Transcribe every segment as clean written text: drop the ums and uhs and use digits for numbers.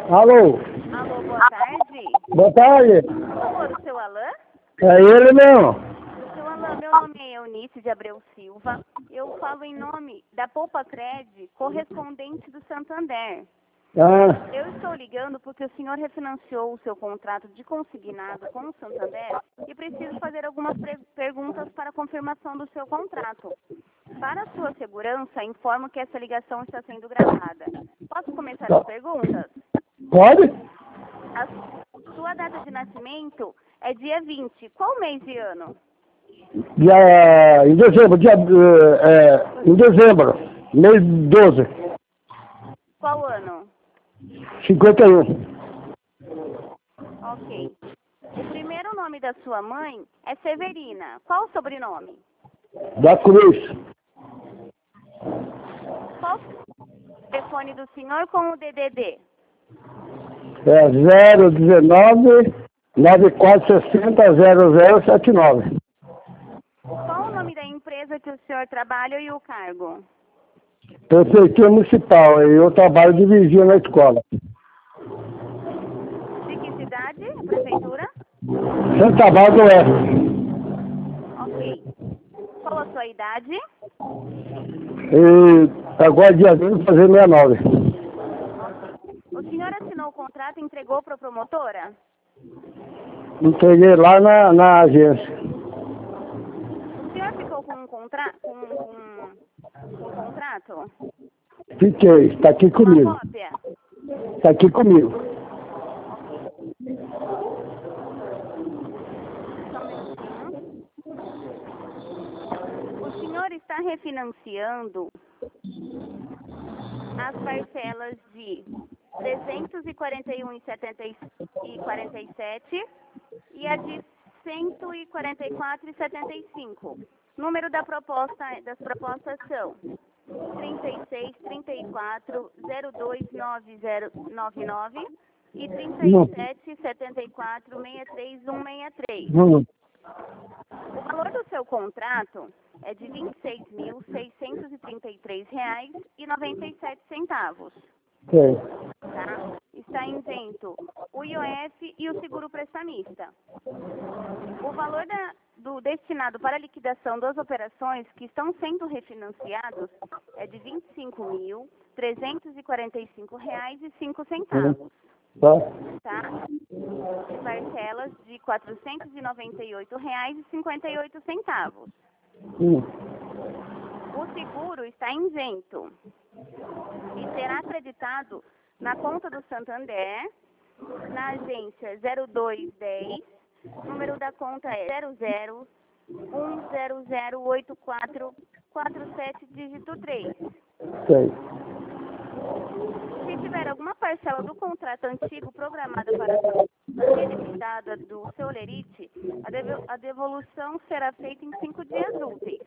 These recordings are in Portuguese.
Alô? Alô, boa tarde. Boa tarde. Por favor, o seu Alain? É ele mesmo. Seu Alain, meu nome é Eunice de Abreu Silva. Eu falo em nome da Poupa Cred, correspondente do Santander. Ah, Eu estou ligando porque o senhor refinanciou o seu contrato de consignado com o Santander e preciso fazer algumas perguntas para confirmação do seu contrato. Para sua segurança, informo que essa ligação está sendo gravada. Posso começar as perguntas? pode? A sua data de nascimento é dia 20. Qual mês e ano? Em dezembro, em dezembro, mês 12, Qual ano? 51. Ok. O primeiro nome da sua mãe é Severina. Qual o sobrenome? Da Cruz. Qual o telefone do senhor com o DDD? É 019 9460 0079. Qual o nome da empresa que o senhor trabalha e o cargo? Prefeitura Municipal, e eu trabalho de vigia na escola. De que cidade? A prefeitura? Santa Bárbara do Oeste. Ok. Qual a sua idade? E agora dia 20 fazer 69. Ok. O senhor assinou o contrato e entregou para a promotora? Entreguei lá na agência. O senhor ficou com um contrato? Fiquei, está aqui Uma comigo. cópia? Está aqui comigo. Só um minutinho. O senhor está refinanciando as parcelas de 341,47 e a de 144,75. Número das propostas são 36, 34, 029099 e 37, 74, 63, 163. O valor do seu contrato é de R$ 26.633,97. Sei. Tá? Está isento o IOF e o seguro prestamista. O valor do destinado para a liquidação das operações que estão sendo refinanciados é de R$ 25.345,05. Tá? Tá? De parcelas de R$ 498,58. O seguro está isento e será acreditado na conta do Santander, na agência 0210, número da conta é 0010084447, dígito 3. Sei. Se tiver alguma parcela do contrato antigo programada para ser liquidada do seu lerite, a devolução será feita em 5 dias úteis.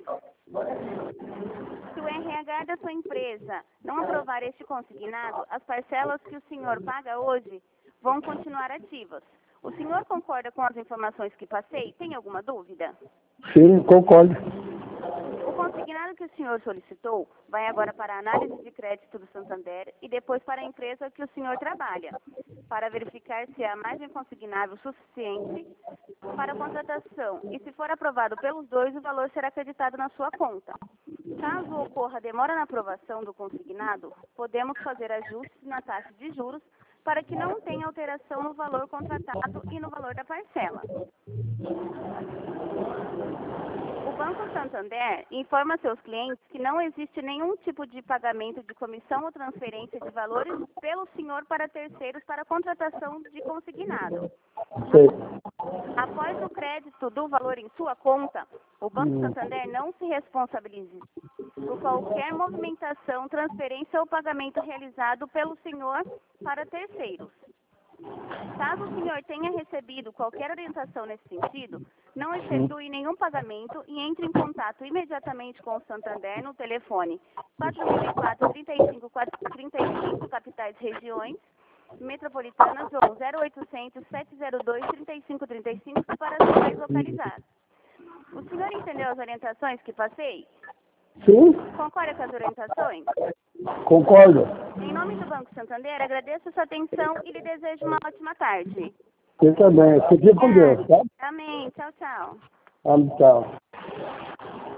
Se o RH da sua empresa não aprovar este consignado, as parcelas que o senhor paga hoje vão continuar ativas. O senhor concorda com as informações que passei? Tem alguma dúvida? Sim, concordo. O consignado que o senhor solicitou vai agora para a análise de crédito do Santander e depois para a empresa que o senhor trabalha, para verificar se há margem consignável suficiente para a contratação. E se for aprovado pelos dois, o valor será acreditado na sua conta. Caso ocorra demora na aprovação do consignado, podemos fazer ajustes na taxa de juros para que não tenha alteração no valor contratado e no valor da parcela. O Banco Santander informa seus clientes que não existe nenhum tipo de pagamento de comissão ou transferência de valores pelo senhor para terceiros para contratação de consignado. Sei. Após o crédito do valor em sua conta, o Banco Santander não se responsabiliza por qualquer movimentação, transferência ou pagamento realizado pelo senhor para terceiros. Caso o senhor tenha recebido qualquer orientação nesse sentido, não efetue nenhum pagamento e entre em contato imediatamente com o Santander no telefone 4004-35-435, capitais regiões metropolitanas ou 0800-702-3535 para as demais localizadas. O senhor entendeu as orientações que passei? Sim, Concorda com as orientações? concordo. Em nome do Banco Crédito Santander, agradeço a sua atenção e lhe desejo uma ótima tarde. Você também. Fique com Deus, tá? Amém. Tchau, tchau. Tchau.